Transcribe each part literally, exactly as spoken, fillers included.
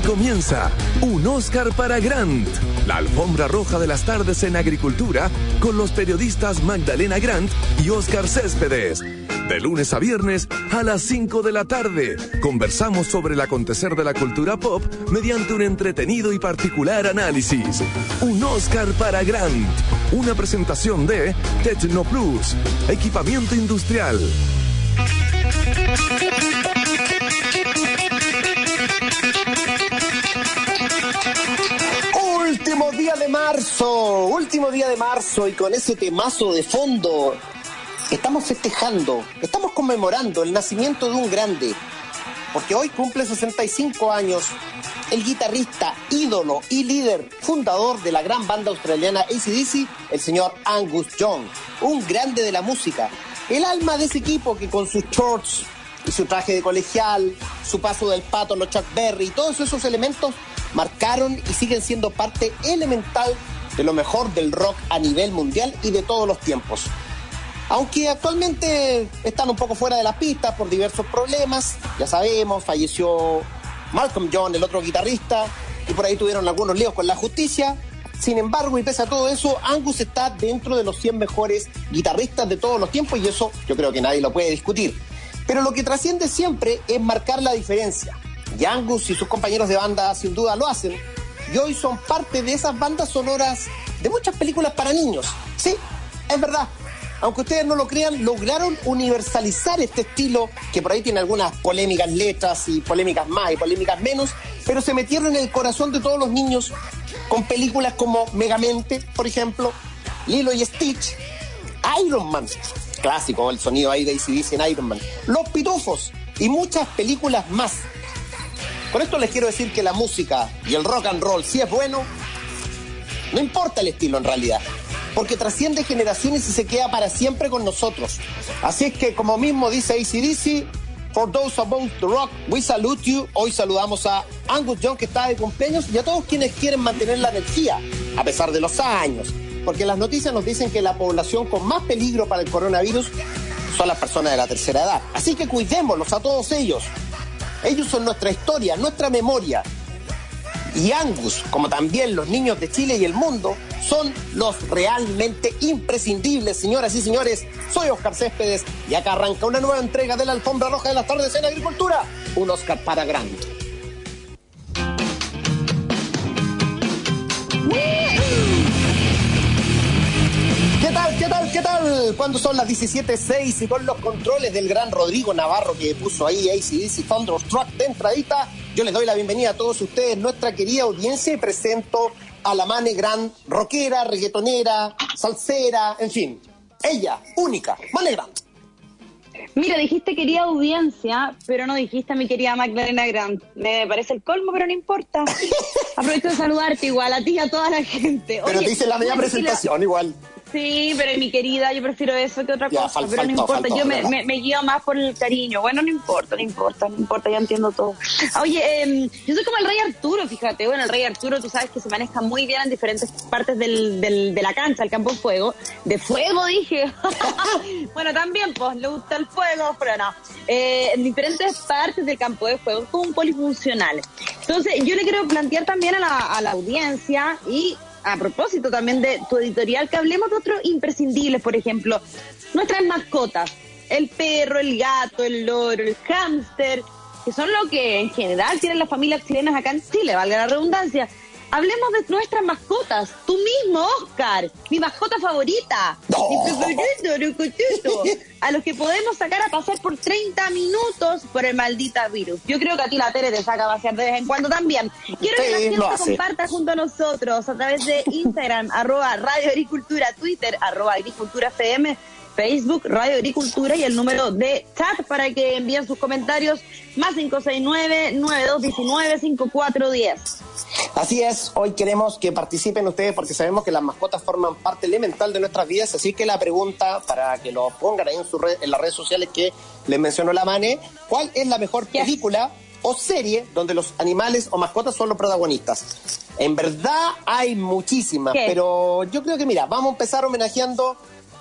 comienza Un Oscar para Grant, la alfombra roja de las tardes en agricultura con los periodistas Magdalena Grant y Oscar Céspedes. De lunes a viernes a las cinco de la tarde, conversamos sobre el acontecer de la cultura pop mediante un entretenido y particular análisis. Un Oscar para Grant, una presentación de Tecnoplus, equipamiento industrial. Último día de marzo, último día de marzo y con ese temazo de fondo estamos festejando, estamos conmemorando el nacimiento de un grande, porque hoy cumple sesenta y cinco años el guitarrista, ídolo y líder fundador de la gran banda australiana A C D C, el señor Angus Young, un grande de la música, el alma de ese equipo que con sus shorts y su traje de colegial, su paso del pato, los Chuck Berry y todos esos elementos marcaron y siguen siendo parte elemental de lo mejor del rock a nivel mundial y de todos los tiempos. Aunque actualmente están un poco fuera de las pistas por diversos problemas, ya sabemos, falleció Malcolm Young, el otro guitarrista, y por ahí tuvieron algunos líos con la justicia. Sin embargo, y pese a todo eso, Angus está dentro de los cien mejores guitarristas de todos los tiempos, y eso yo creo que nadie lo puede discutir. Pero lo que trasciende siempre es marcar la diferencia. Y Angus y sus compañeros de banda sin duda lo hacen, y hoy son parte de esas bandas sonoras de muchas películas para niños. Sí, es verdad. Aunque ustedes no lo crean, lograron universalizar este estilo, que por ahí tiene algunas polémicas letras y polémicas más y polémicas menos, pero se metieron en el corazón de todos los niños con películas como Megamente, por ejemplo, Lilo y Stitch, Iron Man, clásico, el sonido ahí de A C D C en Iron Man, Los Pitufos y muchas películas más. Con esto les quiero decir que la música y el rock and roll, si es bueno, no importa el estilo en realidad, porque trasciende generaciones y se queda para siempre con nosotros. Así es que, como mismo dice A C D C, for those about the rock, we salute you. Hoy saludamos a Angus Young, que está de cumpleaños, y a todos quienes quieren mantener la energía, a pesar de los años. Porque las noticias nos dicen que la población con más peligro para el coronavirus son las personas de la tercera edad. Así que cuidémoslos a todos ellos. Ellos son nuestra historia, nuestra memoria. Y Angus, como también los niños de Chile y el mundo, son los realmente imprescindibles, señoras y señores. Soy Oscar Céspedes y acá arranca una nueva entrega de la Alfombra Roja de las Tardes en Agricultura. Un Oscar para Grant. ¿Qué tal, qué tal, qué tal? Cuando son las diecisiete seis y con los controles del gran Rodrigo Navarro que puso ahí A C D C Thunderstruck de entradita, yo les doy la bienvenida a todos ustedes, nuestra querida audiencia, y presento a la Mane Grant, rockera, reggaetonera, salsera, en fin, ella, única, Mane Grant. Mira, dijiste querida audiencia, pero no dijiste a mi querida Magdalena Grant. Me parece el colmo, pero no importa. Aprovecho de saludarte igual, a ti y a toda la gente. Pero Oye, te hice la media presentación la... igual. Sí, pero mi querida, yo prefiero eso que otra ya, cosa, fal, pero faltó, no importa, faltó, yo me, me, me guío más por el cariño. Bueno, no importa, no importa, no importa, ya entiendo todo. Oye, eh, yo soy como el Rey Arturo, fíjate. Bueno, el Rey Arturo, tú sabes que se maneja muy bien en diferentes partes del, del, de la cancha, el campo de fuego. De fuego, dije. Bueno, también, pues, le gusta el fuego, pero no. Eh, en diferentes partes del campo de fuego, como un polifuncional. Entonces, yo le quiero plantear también a la, a la audiencia y... a propósito también de tu editorial, que hablemos de otros imprescindibles, por ejemplo, nuestras mascotas, el perro, el gato, el loro, el hámster, que son lo que en general tienen las familias chilenas acá en Chile, valga la redundancia. Hablemos de nuestras mascotas, tú mismo, Oscar, mi mascota favorita, no. mi favorito, Rucutito, a los que podemos sacar a pasear por treinta minutos por el maldito virus. Yo creo que a ti la Tere te saca a pasear de vez en cuando también. Quiero que la gente comparta junto a nosotros a través de Instagram, arroba Radio Agricultura, Twitter, arroba Agricultura F M, Facebook, Radio Agricultura, y el número de chat para que envíen sus comentarios, más cinco seis nueve, nueve dos uno nueve, cinco cuatro uno cero. Así es, hoy queremos que participen ustedes porque sabemos que las mascotas forman parte elemental de nuestras vidas, así que la pregunta, para que lo pongan ahí en, su red, en las redes sociales que les mencionó la Mane, ¿cuál es la mejor película o serie donde los animales o mascotas son los protagonistas? En verdad hay muchísimas, ¿Qué? Pero yo creo que, mira, vamos a empezar homenajeando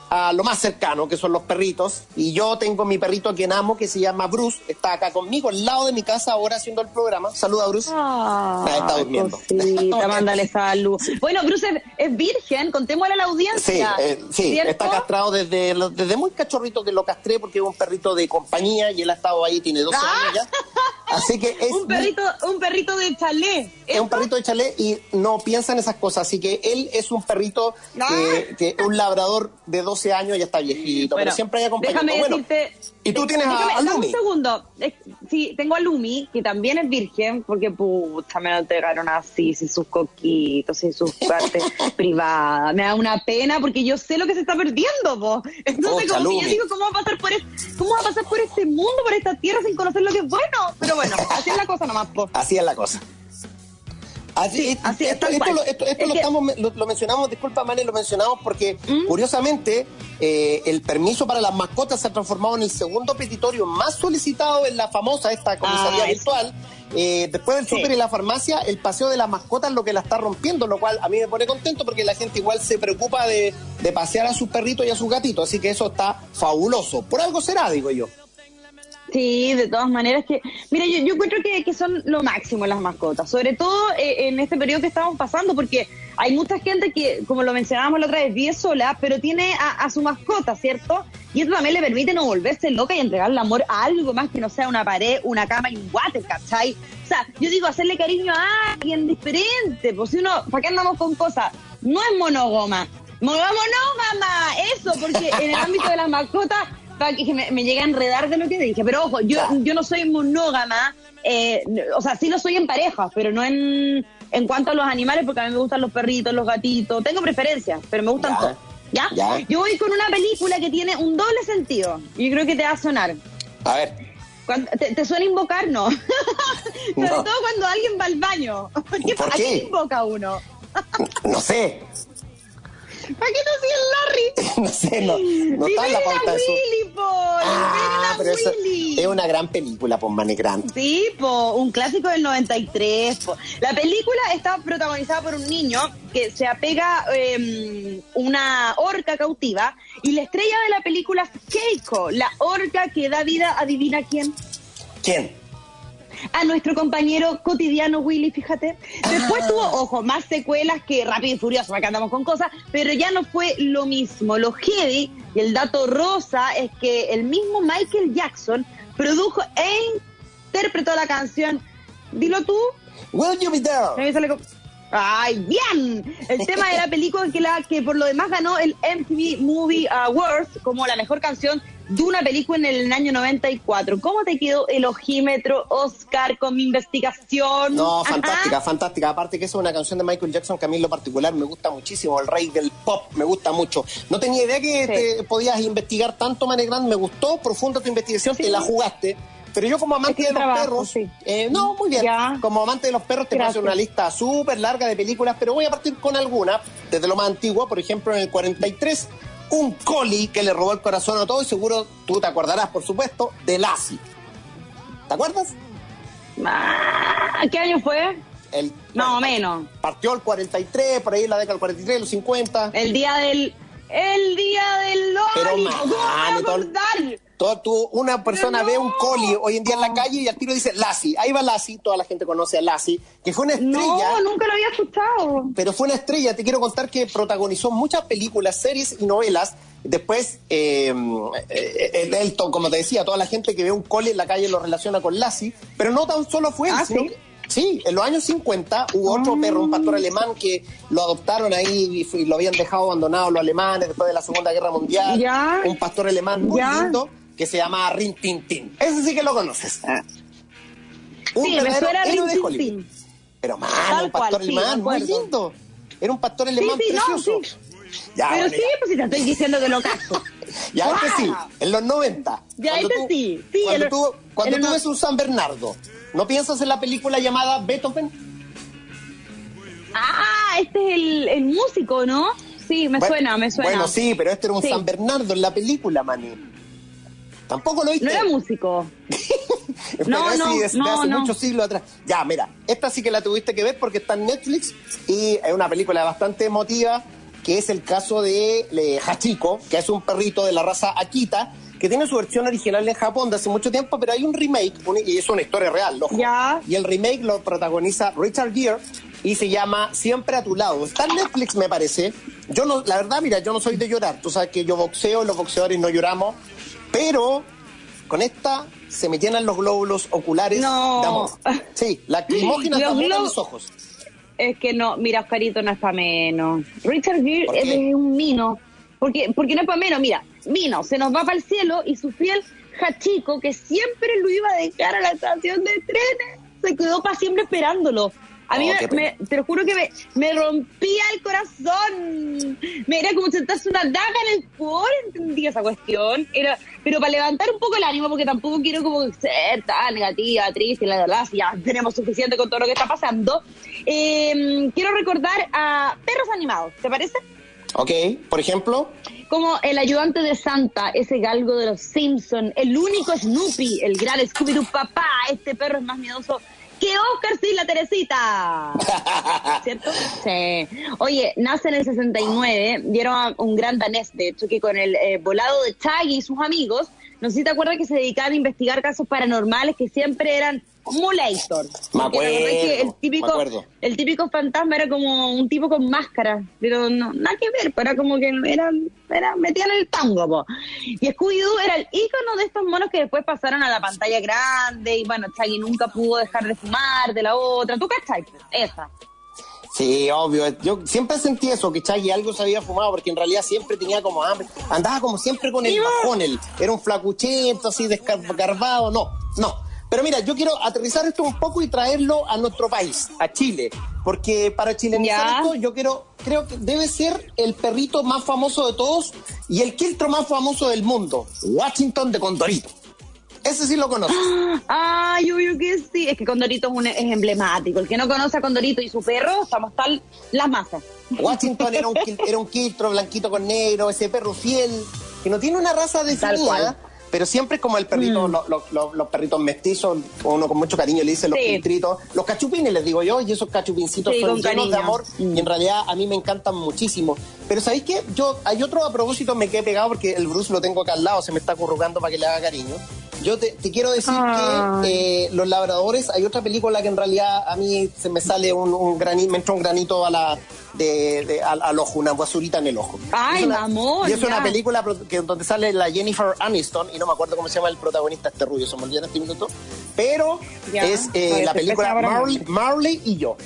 a lo más cercano, que son los perritos. Y yo tengo mi perrito a quien amo, que se llama Bruce. Está acá conmigo, al lado de mi casa, ahora haciendo el programa. Saluda, Bruce. Ah, ah, está durmiendo. Cosita, mándale salud. Bueno, Bruce es, es virgen, contémosle a la audiencia. Sí, eh, sí está castrado desde, desde muy cachorrito, que lo castré porque es un perrito de compañía y él ha estado ahí, tiene doce ah. años ya. Así que es un perrito, un perrito de chalet. Es un perrito de chalet y no piensa en esas cosas. Así que él es un perrito ah. que, que un labrador de doce años, ya está viejito, bueno, pero siempre hay acompañado. Déjame bueno, decirte. Y tú tienes déjame, a, a Lumi. Un segundo. Sí, tengo a Lumi, que también es virgen, porque puta, me lo entregaron así, sin sus coquitos, sin sus partes privadas. Me da una pena porque yo sé lo que se está perdiendo, po. Entonces, Pocha, como Lumi. que yo digo, ¿cómo va a pasar por este, cómo va a pasar por este mundo, por esta tierra, sin conocer lo que es bueno? Pero bueno, así es la cosa nomás, po. Así es la cosa. Así, sí, esto, así es, esto, esto, lo, esto, esto lo, que... estamos, lo, lo mencionamos, disculpa, Mane, lo mencionamos porque, ¿Mm? curiosamente, eh, el permiso para las mascotas se ha transformado en el segundo petitorio más solicitado en la famosa esta comisaría ah, virtual. Eh, después del súper sí. y la farmacia, el paseo de las mascotas es lo que la está rompiendo, lo cual a mí me pone contento porque la gente igual se preocupa de, de pasear a sus perritos y a sus gatitos, así que eso está fabuloso. Por algo será, digo yo. Sí, de todas maneras que... Mira, yo, yo encuentro que, que son lo máximo las mascotas, sobre todo eh, en este periodo que estamos pasando, porque hay mucha gente que, como lo mencionábamos la otra vez, vive sola, pero tiene a, a su mascota, ¿cierto? Y eso también le permite no volverse loca y entregarle amor a algo más que no sea una pared, una cama y un water, ¿cachai? O sea, yo digo, hacerle cariño a alguien diferente, pues si uno, ¿para qué andamos con cosas? No es monógama, monógama, eso, porque en el ámbito de las mascotas... para que me, me llegue a enredar de lo que dije, pero ojo, yo, yo no soy monógama, eh, o sea, sí lo soy en pareja, pero no en, en cuanto a los animales, porque a mí me gustan los perritos, los gatitos, tengo preferencias, pero me gustan ya, todos, ¿ya? ¿ya? Yo voy con una película que tiene un doble sentido, y yo creo que te va a sonar. A ver. Cuando, ¿te, ¿Te suena invocar? No. Sobre no. todo cuando alguien va al baño. ¿Qué, ¿Por ¿A qué? quién invoca uno? No sé. ¿Para qué no soy el Larry? No sé, no, no está en la pauta de Willy, po, ah, pero eso Willy. Es una gran película, po, Mane Grant. Sí, po, un clásico del noventa y tres, po. La película está protagonizada por un niño que se apega eh, una orca cautiva y la estrella de la película es Keiko, la orca que da vida, ¿adivina quién? ¿Quién? A nuestro compañero cotidiano Willy, fíjate. Después ah. tuvo, ojo, más secuelas que Rápido y Furioso, acá andamos con cosas, pero ya no fue lo mismo. Lo heavy y el dato rosa es que el mismo Michael Jackson produjo e interpretó la canción. Dilo tú. Will You Be There? ¡Ay, bien! El tema de la película que, la, que por lo demás ganó el M T V Movie Awards como la mejor canción de una película en el año noventa y cuatro. ¿Cómo te quedó el ojímetro, Oscar, con mi investigación? No, Ajá. fantástica, fantástica. Aparte que es una canción de Michael Jackson que a mí en lo particular me gusta muchísimo. El rey del pop me gusta mucho. No tenía idea que sí. te podías investigar tanto, Mane Grant. Me gustó profunda tu investigación, sí. te la jugaste. Pero yo como amante de los trabajo, perros, sí. eh, no, muy bien, ya. como amante de los perros te paso una lista súper larga de películas, pero voy a partir con alguna, desde lo más antiguo, por ejemplo, en el cuarenta y tres, un collie que le robó el corazón a todo, y seguro tú te acordarás, por supuesto, de Lassie. ¿Te acuerdas? Ah, ¿qué año fue? El, no, bueno, menos. Partió el cuarenta y tres, por ahí en la década del cuarenta y tres, los cincuenta. El día del... El día del Loli. Pero, man, ¿cómo me voy a acordar? Todo, tú, una persona no. ve un collie hoy en día en la calle y al tiro dice Lassie. Ahí va Lassie, toda la gente conoce a Lassie, que fue una estrella. No, nunca lo había escuchado. Pero fue una estrella, te quiero contar que protagonizó muchas películas, series y novelas. Después, eh, eh, Elton, como te decía, toda la gente que ve un collie en la calle lo relaciona con Lassie. Pero no tan solo fue él, ¿Ah, sino sí? que, sí, en los años cincuenta hubo otro mm. perro, un pastor alemán que lo adoptaron ahí y, fue, y lo habían dejado abandonado los alemanes después de la Segunda Guerra Mundial. ¿Ya? Un pastor alemán muy ¿Ya? lindo que se llama Rin Tin Tin. Ese sí que lo conoces. Ah. Un sí, me suena Rin Tin Tin. Pero man, un pastor cual, alemán, sí, muy lindo. Era un pastor alemán sí, sí, precioso. No, sí. Ya, pero bueno, sí, ya. pues si te estoy diciendo que lo caso. Ya, wow. este sí, en los noventa. Ya, este tú, sí. sí cuando el, tú, cuando el, tú ves un San Bernardo, ¿no piensas en la película llamada Beethoven? Ah, este es el, el músico, ¿no? Sí, me bueno, suena, me suena. Bueno, sí, pero este era un sí. San Bernardo en la película, Mani. Tampoco lo viste. No era músico. no, no, sí, es no, de hace no. muchos siglos atrás. Ya, mira, esta sí que la tuviste que ver porque está en Netflix y es una película bastante emotiva que es el caso de eh, Hachiko, que es un perrito de la raza Akita, que tiene su versión original en Japón de hace mucho tiempo, pero hay un remake, un, y es una historia real, ¿no? Ya. Y el remake lo protagoniza Richard Gere y se llama Siempre a tu lado. Está en Netflix, me parece. Yo no, la verdad, mira, yo no soy de llorar. Tú sabes que yo boxeo y los boxeadores no lloramos, pero con esta se me llenan los glóbulos oculares no. de amor. Sí, lacrimógenas de amor en los ojos. Es que no, mira, Oscarito, no es para menos. Richard Gere es un mino. Porque, porque no es para menos, mira, Mino se nos va para el cielo y su fiel Hachiko, que siempre lo iba a dejar a la estación de trenes, se quedó para siempre esperándolo. A mí, oh, me, me, te lo juro que me, me rompía el corazón. Me era como sentarse una daga en el cuore, entendí esa cuestión. Era, pero para levantar un poco el ánimo, porque tampoco quiero como ser tan negativa, triste, la verdad, si ya tenemos suficiente con todo lo que está pasando. Eh, quiero recordar a Perros Animados, ¿te parece? Ok, por ejemplo... Como el ayudante de Santa, ese galgo de los Simpsons, el único Snoopy, el gran Scooby-Doo papá, este perro es más miedoso que Oscar sin la Teresita. ¿Cierto? Sí. Oye, nace en el sesenta y nueve, dieron un gran danés, de hecho, que con el eh, volado de Chaggy y sus amigos, no sé si te acuerdas que se dedicaban a investigar casos paranormales que siempre eran Mulator. Me acuerdo, que el típico, me acuerdo. El típico fantasma era como un tipo con máscara, pero no, nada que ver, era como que era, era metían el tango, po. Y Scooby-Doo era el ícono de estos monos que después pasaron a la pantalla grande, y bueno, Chaggy nunca pudo dejar de fumar de la otra. ¿Tú cachai? Esa. Sí, obvio. Yo siempre sentí eso, que Chaggy algo se había fumado, porque en realidad siempre tenía como hambre. Andaba como siempre con el bajón, el, era un flacuchento, así desgarbado. No, no. Pero mira, yo quiero aterrizar esto un poco y traerlo a nuestro país, a Chile. Porque para chilenizar esto, yo quiero, creo que debe ser el perrito más famoso de todos y el quiltro más famoso del mundo, Washington de Condorito. Ese sí lo conoces. Ay, obvio que sí. Es que Condorito es, un, es emblemático. El que no conoce a Condorito y su perro, estamos tal las masas. Washington era un, era un quiltro blanquito con negro, ese perro fiel, que no tiene una raza definida, pero siempre es como el perrito, mm. los, los, los, los perritos mestizos, uno con mucho cariño le dice los sí. quiltritos, los cachupines les digo yo, y esos cachupincitos sí, son llenos cariño. de amor, mm. y en realidad a mí me encantan muchísimo. Pero ¿sabéis qué? Yo, hay otro a propósito, me quedé pegado porque el Bruce lo tengo acá al lado, se me está acurrucando para que le haga cariño. Yo te, te quiero decir ah. que eh, Los Labradores, hay otra película que en realidad a mí se me sale un, un granito, me entra un granito a la, de, de, al, al ojo, una basurita en el ojo. Ay, es una, amor. Y es ya. una película que, donde sale la Jennifer Aniston, y no me acuerdo cómo se llama el protagonista, este rubio, se me olvidó en este minuto, pero ya. es eh, la película Marley, Marley y yo.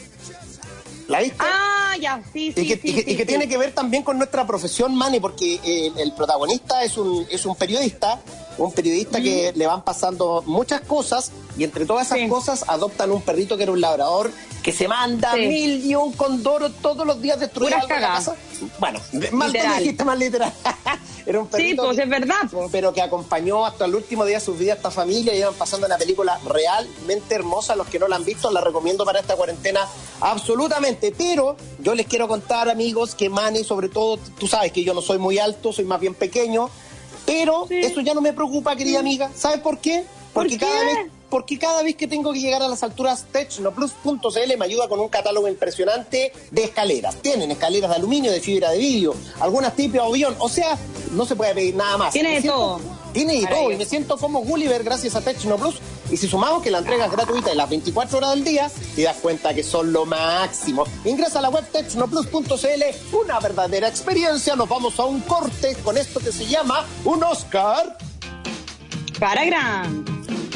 ¿La viste? Ah, ya, sí, sí. Y que, sí, y que, sí, y que sí. tiene que ver también con nuestra profesión, Manny, porque eh, el protagonista es un, es un periodista, un periodista mm. que le van pasando muchas cosas, y entre todas esas sí. cosas adoptan un perrito que era un labrador, que se manda sí. mil y un condoro todos los días destruir algo en la casa. Bueno, mal te dijiste, más literal. Era un perrito sí, pues que, es verdad, pues. pero que acompañó hasta el último día de su vida a esta familia, y iban pasando una película realmente hermosa. Los que no la han visto, la recomiendo para esta cuarentena absolutamente. Pero yo les quiero contar, amigos, que Manny, sobre todo, tú sabes que yo no soy muy alto, soy más bien pequeño, pero sí. eso ya no me preocupa, querida sí. amiga. ¿Sabes por qué? Porque ¿Por cada qué? vez porque cada vez que tengo que llegar a las alturas, Technoplus punto c l me ayuda con un catálogo impresionante de escaleras. Tienen escaleras de aluminio, de fibra de vidrio, algunas tipo avión, o sea, no se puede pedir nada más. Tiene de todo. Tiene de todo, y me siento como Gulliver gracias a Technoplus. Y si sumamos que la entrega es gratuita en las veinticuatro horas del día, te das cuenta que son lo máximo. Ingresa a la web Technoplus punto c l, una verdadera experiencia. Nos vamos a un corte con esto que se llama un Oscar para Grant.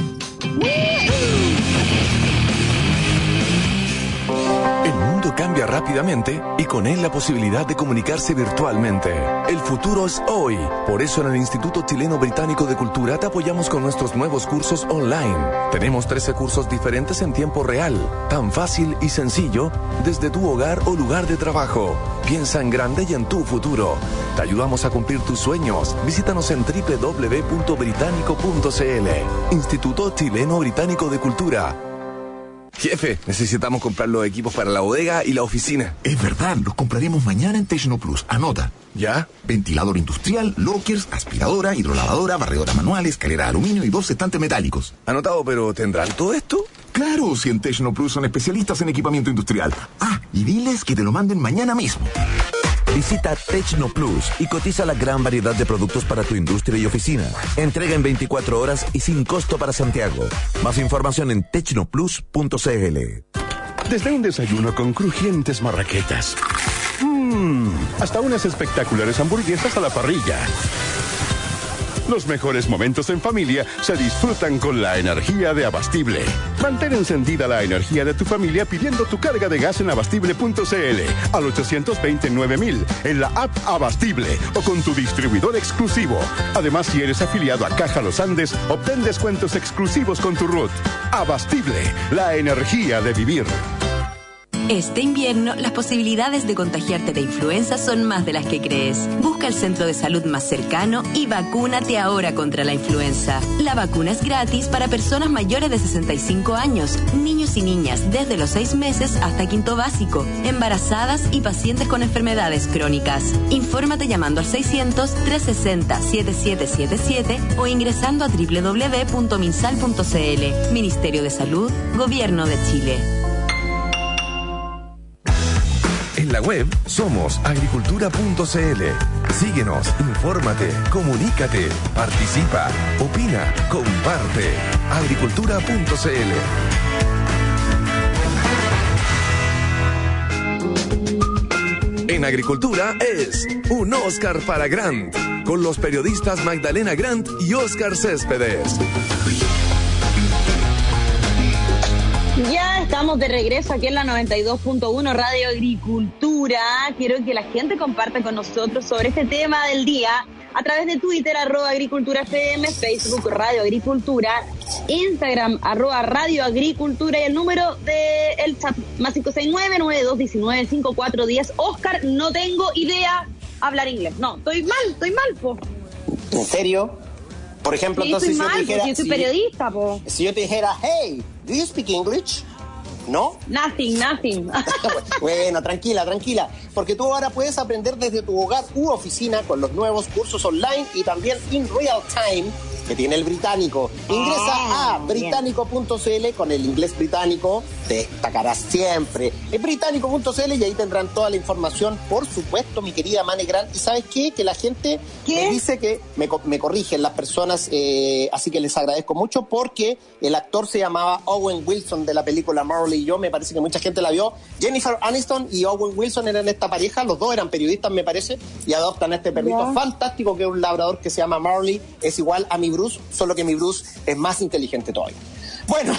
El mundo cambia rápidamente y con él la posibilidad de comunicarse virtualmente. El futuro es hoy. Por eso en el Instituto Chileno Británico de Cultura te apoyamos con nuestros nuevos cursos online. Tenemos trece cursos diferentes en tiempo real, tan fácil y sencillo desde tu hogar o lugar de trabajo. Piensa en grande y en tu futuro. Te ayudamos a cumplir tus sueños. Visítanos en doble u doble u doble u punto británico punto c l. Instituto Chileno Británico de Cultura. Jefe, necesitamos comprar los equipos para la bodega y la oficina. Es verdad, los compraremos mañana en Technoplus. Anota. ¿Ya? Ventilador industrial, lockers, aspiradora, hidrolavadora, barredora manual, escalera de aluminio y dos estantes metálicos. Anotado, pero ¿tendrán todo esto? Claro, si en Technoplus son especialistas en equipamiento industrial. Ah, y diles que te lo manden mañana mismo. Visita Tecnoplus y cotiza la gran variedad de productos para tu industria y oficina. Entrega en veinticuatro horas y sin costo para Santiago. Más información en tecnoplus punto c l. Desde un desayuno con crujientes marraquetas, mmm, hasta unas espectaculares hamburguesas a la parrilla. Los mejores momentos en familia se disfrutan con la energía de Abastible. Mantén encendida la energía de tu familia pidiendo tu carga de gas en abastible punto c l al ochocientos veinte nueve mil, en la app Abastible o con tu distribuidor exclusivo. Además, si eres afiliado a Caja Los Andes, obtén descuentos exclusivos con tu R U T. Abastible, la energía de vivir. Este invierno, las posibilidades de contagiarte de influenza son más de las que crees. Busca el centro de salud más cercano y vacúnate ahora contra la influenza. La vacuna es gratis para personas mayores de sesenta y cinco años, niños y niñas desde los seis meses hasta quinto básico, embarazadas y pacientes con enfermedades crónicas. Infórmate llamando al seiscientos, trescientos sesenta, setenta y siete setenta y siete o ingresando a doble u doble u doble u punto minsal punto c l. Ministerio de Salud, Gobierno de Chile. En la web somos agricultura punto c l. Síguenos, infórmate, comunícate, participa, opina, comparte. agricultura punto c l. En Agricultura es un Oscar para Grant, con los periodistas Magdalena Grant y Oscar Céspedes. Ya estamos de regreso aquí en la noventa y dos punto uno Radio Agricultura. Quiero que la gente comparta con nosotros sobre este tema del día a través de Twitter, arroba Agricultura F M, Facebook Radio Agricultura, Instagram, arroba Radio Agricultura y el número del chat, más cinco seis nueve, nueve dos uno nueve, cinco cuatro uno cero. Oscar, no tengo idea hablar inglés. No, estoy mal, estoy mal, po. ¿En serio? Por ejemplo, sí, entonces estoy si mal, yo te dijera, yo soy si, periodista, po. Si yo te dijera, hey, do you speak English? ¿No? Nothing, nothing. Bueno, tranquila, tranquila, porque tú ahora puedes aprender desde tu hogar u oficina con los nuevos cursos online y también in real time que tiene el británico. Ingresa ah, a británico punto c l con el inglés británico, te destacarás siempre. Es británico punto c l y ahí tendrán toda la información, por supuesto, mi querida Mane Grant. ¿Y sabes qué? Que la gente ¿Qué? me dice que me, me corrigen las personas, eh, así que les agradezco mucho porque el actor se llamaba Owen Wilson de la película Marley y yo, me parece que mucha gente la vio. Jennifer Aniston y Owen Wilson eran esta pareja, los dos eran periodistas, me parece, y adoptan a este perrito yeah. fantástico que es un labrador que se llama Marley, es igual a mi Bruce, solo que mi Bruce es más inteligente todavía. Bueno,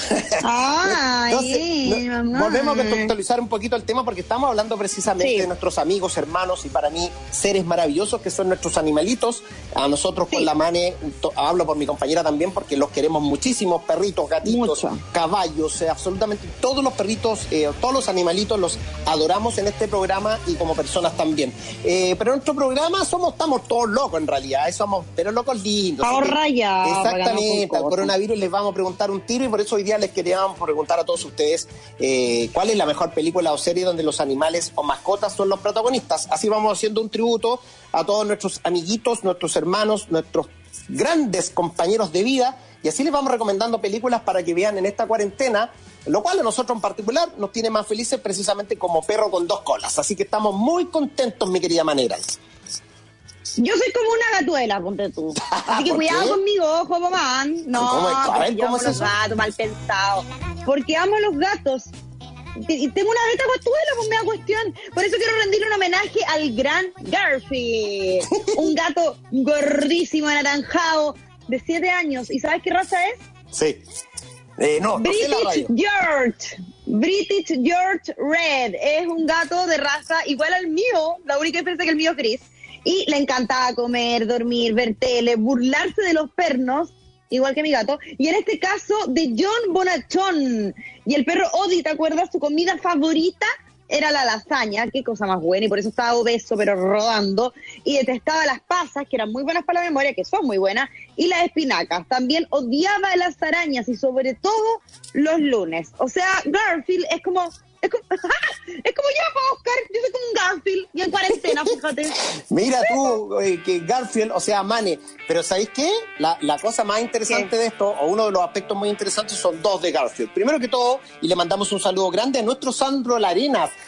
Ay, entonces, no, volvemos a contextualizar un poquito el tema porque estamos hablando precisamente sí. de nuestros amigos, hermanos y para mí seres maravillosos que son nuestros animalitos. A nosotros sí. con la Mane, to, hablo por mi compañera también porque los queremos muchísimo, perritos, gatitos, Mucho. caballos, eh, absolutamente todos los perritos, eh, todos los animalitos los adoramos en este programa y como personas también. Eh, pero en nuestro programa somos, estamos todos locos en realidad, eh, somos, pero locos lindos. Ahorra ya. Exactamente, al coronavirus les vamos a preguntar un tiro y por eso hoy día les queríamos preguntar a todos ustedes eh, cuál es la mejor película o serie donde los animales o mascotas son los protagonistas. Así vamos haciendo un tributo a todos nuestros amiguitos, nuestros hermanos, nuestros grandes compañeros de vida y así les vamos recomendando películas para que vean en esta cuarentena, lo cual a nosotros en particular nos tiene más felices precisamente como perro con dos colas. Así que estamos muy contentos, mi querida Manera. Yo soy como una gatuela, ponte tú. Así que cuidado qué? conmigo, ojo, mamá. No, ¿Cómo es, a ver, yo ¿cómo amo es los eso? gatos, mal pensado. Porque amo a los gatos. Y tengo una beta gatuela, pues me da cuestión. Por eso quiero rendirle un homenaje al gran Garfield. Un gato gordísimo, anaranjado, de siete años. ¿Y sabes qué raza es? Sí. Eh, no, British no sé George. British George Red. Es un gato de raza igual al mío. La única diferencia es que el mío es gris. Y le encantaba comer, dormir, ver tele, burlarse de los pernos, igual que mi gato. Y en este caso, de John Bonachón. Y el perro Odi, ¿te acuerdas? Su comida favorita era la lasaña. Qué cosa más buena. Y por eso estaba obeso, pero rodando. Y detestaba las pasas, que eran muy buenas para la memoria, que son muy buenas. Y las espinacas. También odiaba las arañas y sobre todo los lunes. O sea, Garfield es como... Es como, es como yo, Oscar, yo soy como un Garfield y en cuarentena, fíjate. Mira tú, eh, que Garfield, o sea, Mane, pero ¿sabéis qué? La, la cosa más interesante ¿Qué? de esto, o uno de los aspectos muy interesantes, son dos de Garfield. Primero que todo, y le mandamos un saludo grande a nuestro Sandro Larenas,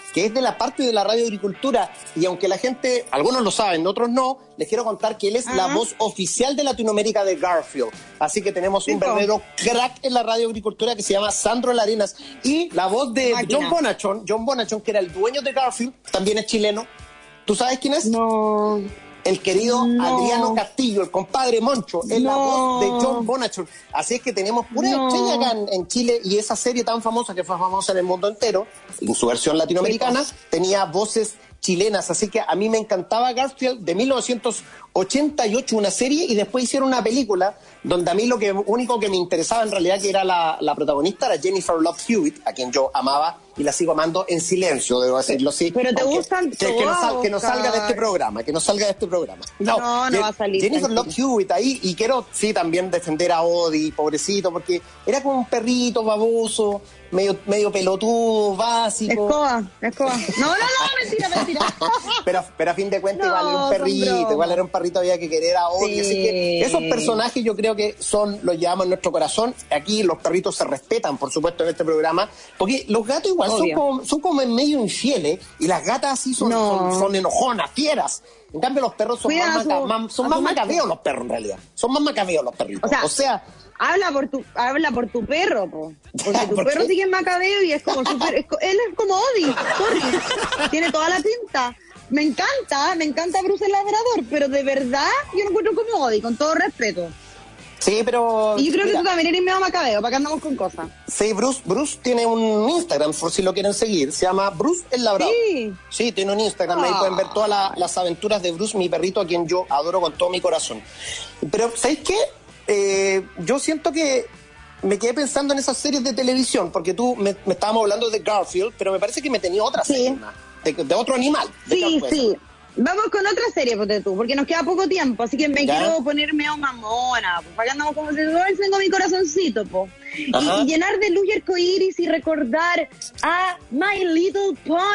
que es de la parte de la radio agricultura, y aunque la gente, algunos lo saben, otros no, les quiero contar que él es uh-huh. la voz oficial de Latinoamérica de Garfield. Así que tenemos un sí, verdadero crack en la radio agricultura que se llama Sandro Larenas, y la voz de Máquina. John Bonachon, John Bonachon, que era el dueño de Garfield, también es chileno. ¿Tú sabes quién es? No. El querido no. Adriano Castillo, el compadre Moncho, es no. la voz de John Bonachon. Así es que tenemos pura no. estrella acá en, en Chile, y esa serie tan famosa, que fue famosa en el mundo entero, en su versión latinoamericana, sí, tenía voces chilenas. Así que a mí me encantaba Garfield, de mil novecientos ochenta y ocho, una serie, y después hicieron una película donde a mí lo que único que me interesaba en realidad, que era la, la protagonista, era Jennifer Love Hewitt, a quien yo amaba y la sigo amando en silencio, debo decirlo así. Pero te gustan que, que, no sal, que no salga de este programa, que no salga de este programa. No, no, no va a salir. Jennifer Love Hewitt ahí, y quiero sí también defender a Odie, pobrecito, porque era como un perrito baboso, medio, medio pelotudo, básico. Escoba, escoba. No, no, no, mentira, mentira. pero, pero a fin de cuentas no, igual era un perrito, igual era un perrito, había que querer a Odie. Sí. Así que esos personajes yo creo que son, los llevamos en nuestro corazón. Aquí los perritos se respetan, por supuesto, en este programa, porque los gatos igual son como, son como en medio infieles, y las gatas así son, no. son, son enojonas, fieras. En cambio los perros son Cuida más, maca, su, más, son más macabeos los perros en realidad. Son más macabeos los perritos. O sea, o sea habla por tu habla por tu perro, po. Porque tu ¿Por perro qué? sigue en macabeo y es como super, es, él es como Odie, sorry. Tiene toda la pinta. Me encanta, me encanta Bruce el labrador, pero de verdad yo no encuentro como Odie, con todo respeto. Sí, pero... Y yo creo mira, que tú también eres medio macabeo, para que andamos con cosas. Sí, Bruce, Bruce tiene un Instagram, por si lo quieren seguir, se llama Bruce el Labrador. Sí. Sí, tiene un Instagram, oh. ahí pueden ver todas la, las aventuras de Bruce, mi perrito, a quien yo adoro con todo mi corazón. Pero, ¿sabéis qué? Eh, yo siento que me quedé pensando en esas series de televisión, porque tú me, me estábamos hablando de Garfield, pero me parece que me tenía otra serie más, de, de otro animal. De sí, sí. Vamos con otra serie, ponte tú, porque nos queda poco tiempo, así que me ¿Ya? quiero ponerme a mamona, pues, para que andamos como si tengo mi corazoncito, po. Y, y llenar de luz y arcoíris y recordar a My Little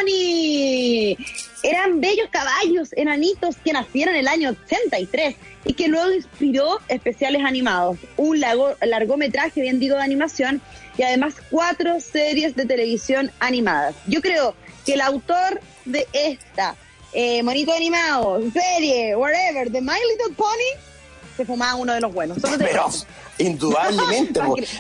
Pony. Eran bellos caballos enanitos que nacieron en el año ochenta y tres y que luego inspiró especiales animados, un largo, largometraje, bien digo, de animación, y además cuatro series de televisión animadas. Yo creo que el autor de esta Eh, monito animado, serie, whatever, de My Little Pony, se fumaba uno de los buenos. Pero, indudablemente.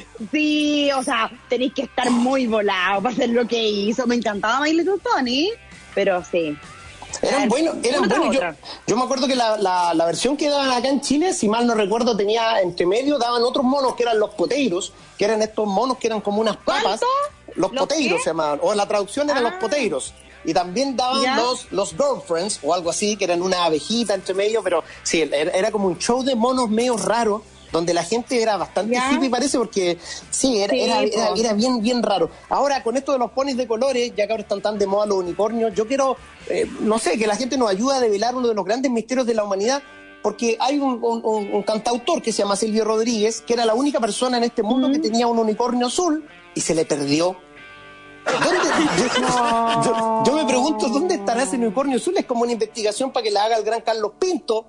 Sí, o sea, tenéis que estar muy volado para hacer lo que hizo. Me encantaba My Little Pony, pero sí. Eran buenos, eran buenos. Yo, yo me acuerdo que la, la, la versión que daban acá en Chile, si mal no recuerdo, tenía entre medio, daban otros monos que eran los poteiros, que eran estos monos que eran como unas papas. ¿Cuánto? Los poteiros qué? se llamaban, o la traducción era ah. los poteiros. Y también daban los, los Girlfriends, o algo así, que eran una abejita entre medio, pero sí, era, era como un show de monos medio raro, donde la gente era bastante ¿Ya? hippie, parece, porque sí, era, sí, era, era, era bien, bien raro. Ahora, con esto de los ponis de colores, ya que ahora están tan de moda los unicornios, yo quiero, eh, no sé, que la gente nos ayude a develar uno de los grandes misterios de la humanidad, porque hay un, un, un cantautor que se llama Silvio Rodríguez, que era la única persona en este mundo mm. que tenía un unicornio azul, y se le perdió. ¿Dónde? Yo, no. yo, yo me pregunto dónde estará ese unicornio azul. Es como una investigación para que la haga el gran Carlos Pinto.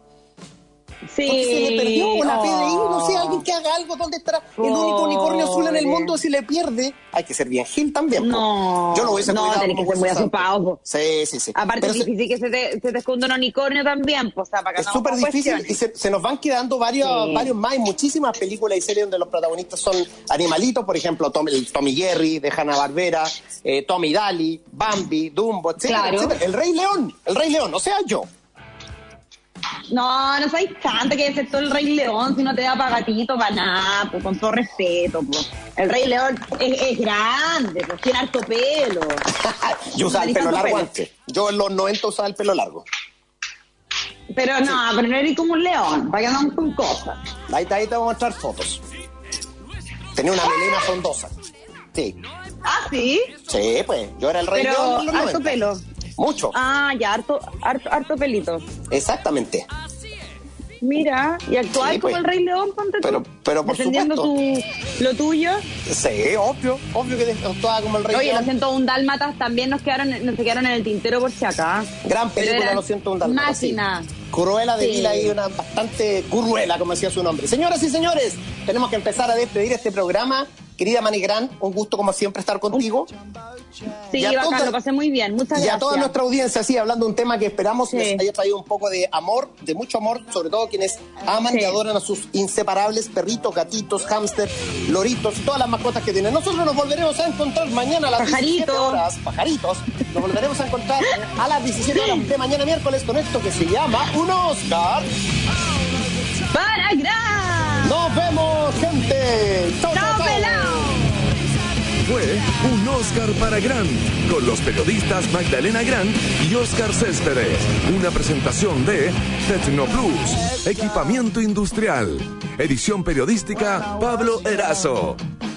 Sí. Porque se le perdió o la P D I, no sé, alguien que haga algo. ¿Dónde estará el único unicornio azul en el mundo? Si le pierde, hay que ser bien gil también. No, yo lo hubiese no, cuidado. No, tenés que ser muy asupado. Sí, sí, sí. Aparte Pero es difícil se... que se te, se te esconda un unicornio también. Pues, o sea, para que es súper difícil y se, se nos van quedando varios, sí. varios más. Hay muchísimas películas y series donde los protagonistas son animalitos. Por ejemplo, Tom, el Tommy Jerry de Hanna-Barbera, eh, Tommy Daly, Bambi, Dumbo, etcétera, claro. etcétera. El Rey León, el Rey León, o sea, yo. No, no soy tanta que excepto el Rey León, si no te da para gatito, para nada, pues, con todo respeto, pues. El Rey León es, es grande, pues, tiene harto pelo. Yo usaba el pelo largo pelo. antes. Yo en los noventa usaba el pelo largo. Pero no, sí. pero no eres como un león, para que andamos con cosas. Ahí, ahí te voy a mostrar fotos. Tenía una melena frondosa. Sí. ¿Ah, sí? Sí, pues, yo era el Rey pero León en los harto noventa. Pelo. Mucho. Ah, ya, harto, harto, harto pelito. Exactamente. Mira, y actuar sí, pues, como el Rey León, ponte tú. Pero, pero por defendiendo supuesto. Tu, lo tuyo. Sí, obvio, obvio que actuaba como el Rey Oye, León. Oye, los ciento uno Dálmatas también nos quedaron, nos quedaron en el tintero por si acá. Gran película, los ciento uno Dálmatas. Máquina. Sí. Cruella de sí. Vil ahí, una bastante cruela, como decía su nombre. Señoras y señores, tenemos que empezar a despedir este programa. Querida Mani Gran, un gusto como siempre estar contigo. Sí, Y a bacán, toda- lo pasé muy bien. Muchas Y gracias. a toda nuestra audiencia, sí, hablando de un tema que esperamos Sí. les haya traído un poco de amor, de mucho amor, sobre todo quienes aman Sí. y adoran a sus inseparables perritos, gatitos, hámster, loritos, todas las mascotas que tienen. Nosotros nos volveremos a encontrar mañana a las Pajarito. diecisiete horas, pajaritos, nos volveremos a encontrar a las diecisiete horas de mañana miércoles con esto que se llama un Oscar. ¡Para gran! ¡Nos vemos, gente! ¡Chao, chao, ¡Chao, chao! pelao! Fue un Oscar para Grant, con los periodistas Magdalena Grant y Oscar Céspedes. Una presentación de Tecnoplus, equipamiento industrial. Edición periodística Pablo Erazo.